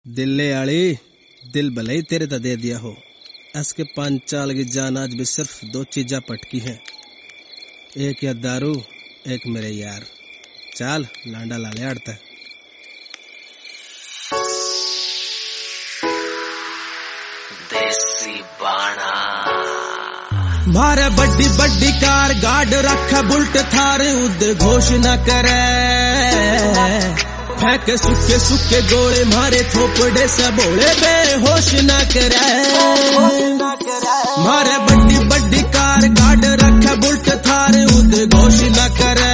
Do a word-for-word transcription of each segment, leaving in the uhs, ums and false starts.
दिल्ले आली दिल भले ही तेरे ता दे दिया हो। इसके पांच चाल की जान आज भी सिर्फ दो चीजा पटकी है, एक या दारू एक मेरे यार। चाल लांडा लाले आड़ता देसी बाणा मारे बड्डी बड्डी कार गाड रखा बुलट थार उद्घोष न करे, फेंके सुखे सुखे गोले मारे थोपड़े से बोले बेहोश न करे। मारे बड्डी बड्डी कार गाड रखा बुलट थार उद्घोष न करे,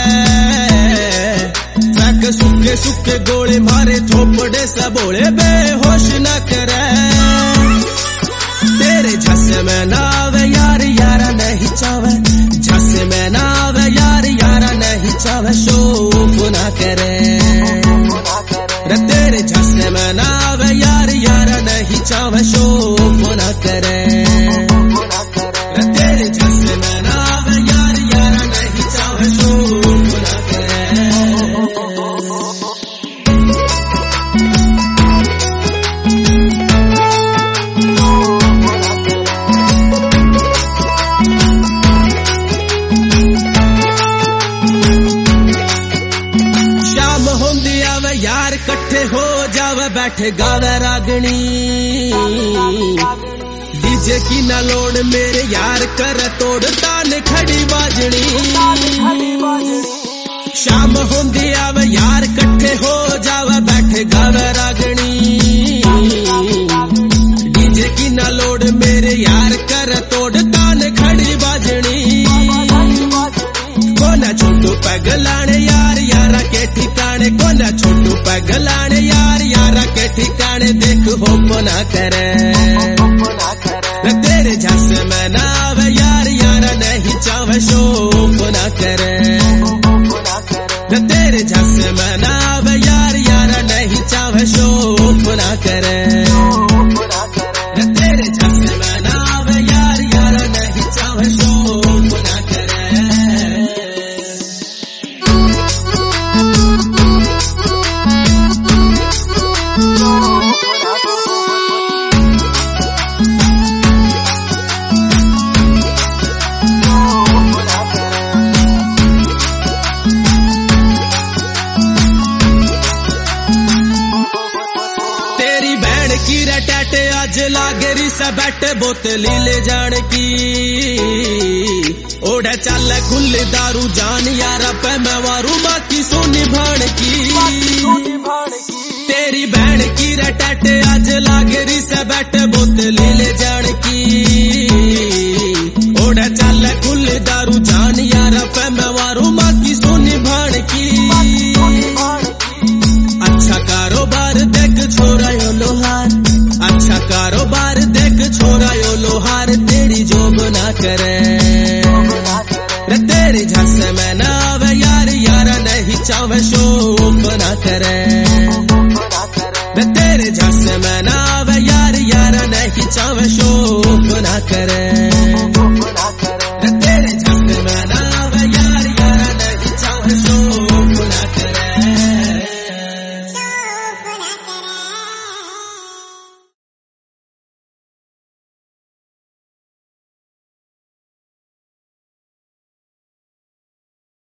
फेंके सुखे सुखे गोले मारे थोपड़े से बोले बेहोश न करे। तेरे झसे में नावे यार यारा नहीं चावे, झसे में नावे यार यारा नहीं चावे, शोफ ना करे। तेरे झसे में नावे यार यारा नहीं चावे, शोफ ना करे। तेरे झसे में नावे यार यारा नहीं चावे, शोफ ना करे। यार कट्ठे हो जावे बैठे गावे रागनी, डीजे की ना लोड मेरे यार कर तोड़ तान खड़ी बाजनी। शाम होंदी आवे यार कट्ठे हो जावे बैठे गावे रागनी, डीजे की ना लोड मेरे यार कर तोड़ तान खड़ी बाजनी। कोना छोटू पगलाने यार यारा के ठिकाने, कोना छोटू पगलाने यार यारा के ठिकाने, देख हो ना करे। तेरे झसे में नावे यार यारा नहीं चावे, शोक ना करे। तेरे झसे में नावे यार यारा नहीं चावे, शोक ना करे। तेरे झसे में नावे यार यारा नहीं चावे, शोक ना करे। की रटाटे आज लागेरी सा बैठे बोतली ले जान की, ओढ़े चल खुले दारू जान यारा पे मैं वारू बाकी सोनी भाण की। तेरी बहन की रटाटे आज लागे